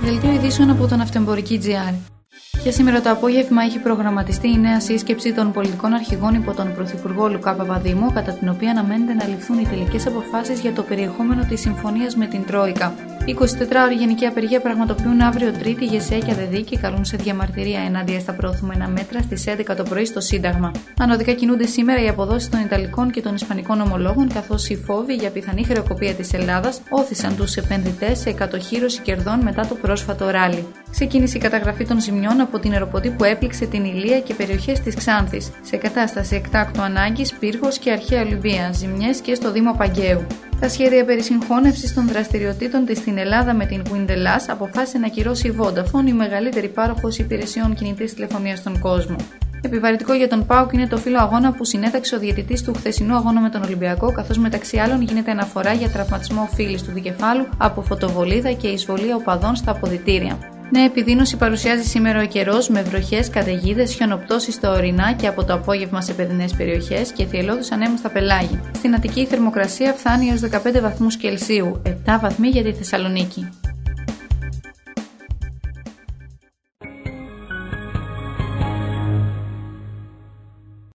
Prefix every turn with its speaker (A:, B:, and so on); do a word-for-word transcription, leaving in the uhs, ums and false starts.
A: Δελτίο ειδήσεων από τον Αυτεμπορική τζι άρ. Για σήμερα το απόγευμα έχει προγραμματιστεί η νέα σύσκεψη των πολιτικών αρχηγών υπό τον Πρωθυπουργό Λουκά Παπαδήμο, κατά την οποία αναμένεται να ληφθούν οι τελικές αποφάσεις για το περιεχόμενο της συμφωνίας με την Τρόικα. Η εικοσιτετράωρη γενική απεργία πραγματοποιούν αύριο Τρίτη ΓΕΣΕ και ΑΔΕΔΗ και καλούν σε διαμαρτυρία ενάντια στα προωθούμενα μέτρα στις έντεκα το πρωί στο Σύνταγμα. Ανωδικά κινούνται σήμερα οι αποδόσεις των Ιταλικών και των Ισπανικών ομολόγων, καθώς οι φόβοι για πιθανή χρεοκοπία της Ελλάδας όθησαν τους επενδυτές σε εκατοχύρωση κερδών μετά το πρόσφατο ράλι. Ξεκίνησε η καταγραφή των ζημιών από την νεροποτή που έπληξε την Ηλία και περιοχές της Ξάνθης. Σε κατάσταση εκτάκτου ανάγκης, πύργος και αρχαία Ολυμπία, ζημιές και στο Δήμο Παγκαίου. Τα σχέδια περί συγχώνευσης των δραστηριοτήτων της στην Ελλάδα με την Windelass αποφάσισε να κυρώσει η Vodafone, η μεγαλύτερη πάροχος υπηρεσιών κινητής τηλεφωνίας στον κόσμο. Επιβαρυντικό για τον ΠΑΟΚ είναι το φύλλο αγώνα που συνέταξε ο διαιτητής του χθεσινού αγώνα με τον Ολυμπιακό, καθώς μεταξύ άλλων γίνεται αναφορά για τραυματισμό φύλλης του δικεφάλου από φωτοβολίδα και εισβολή οπαδών στα αποδυτήρια. Νέα επιδείνωση παρουσιάζει σήμερα ο καιρός, με βροχές, καταιγίδες, χιονοπτώσεις στα ορεινά και από το απόγευμα σε παιδινές περιοχές και θυελλώδους ανέμους στα πελάγη. Στην Αττική η θερμοκρασία φτάνει έως δεκαπέντε βαθμούς Κελσίου, επτά βαθμοί για τη Θεσσαλονίκη.